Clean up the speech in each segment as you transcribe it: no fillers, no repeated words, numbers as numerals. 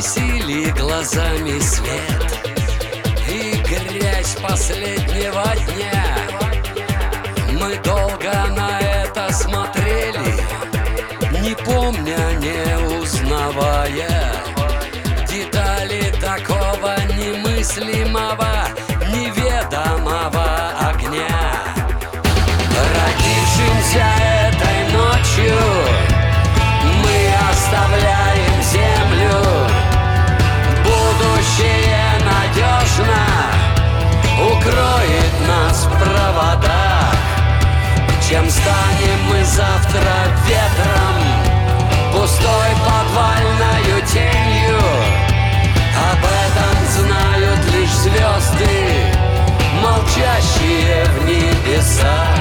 месили глазами свет и грязь последнего дня. Мы долго на это смотрели, не помня, не узнавая детали такого немыслимого, неведомого огня. Родившимся этой ночью мы оставляем землю. Будущее надежно укроет нас в проводах. Чем станем мы завтра ветром, пустой подвальною тенью? Об этом знают лишь звезды, молчащие в небесах.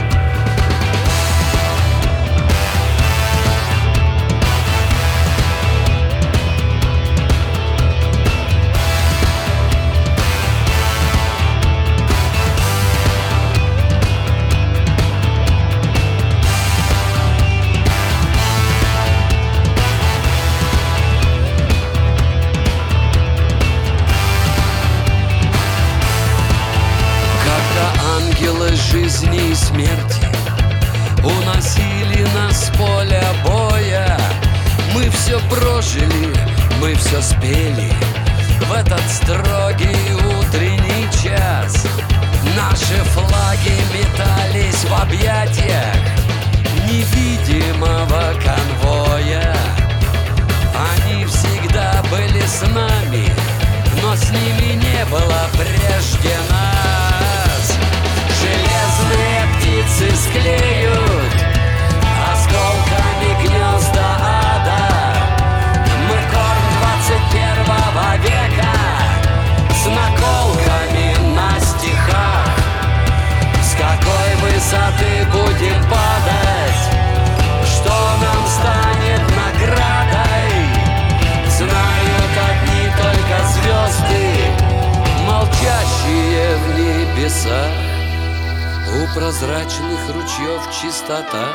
Ангелы жизни и смерти уносили нас с поля боя. Мы все прожили, мы все спели в этот строгий утренний час. Наши флаги метались в объятиях невидимого конвоя. Они всегда были с нами, но с ними не было прежде нас. Железные птицы склеют осколками гнезда ада. Мы корм 21 века с наколками на стихах. С какой высоты будем падать, что нам станет наградой, знают одни только звезды, молчащие в небесах. У прозрачных ручьев чистота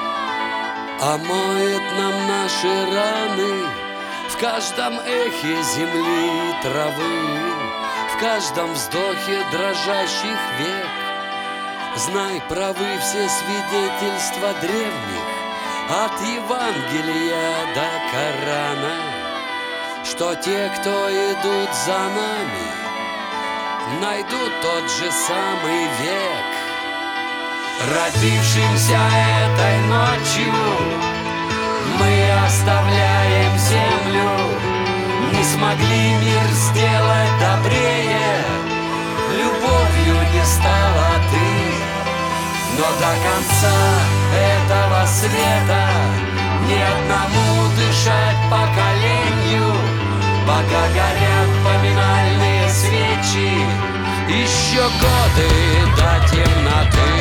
омоет нам наши раны. В каждом эхе земли и травы, в каждом вздохе дрожащих век. Знай, правы все свидетельства древних, от Евангелия до Корана, что те, кто идут за нами, найдут тот же самый век. Родившимся этой ночью мы оставляем землю. Не смогли мир сделать добрее, любовью не стала ты. Но до конца этого света ни одному дышать поколению, пока горят поминальные свечи, еще годы до темноты.